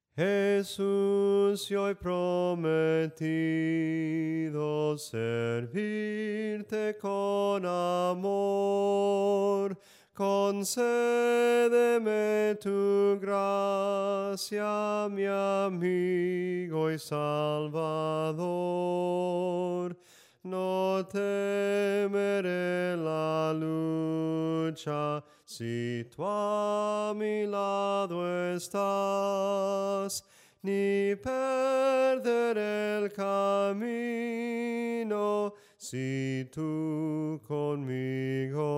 Jesús, yo he prometido servirte con amor. Concédeme tu gracia, mi amigo y Salvador. No temeré la lucha si tú a mi lado estás, ni perderé el camino si tú conmigo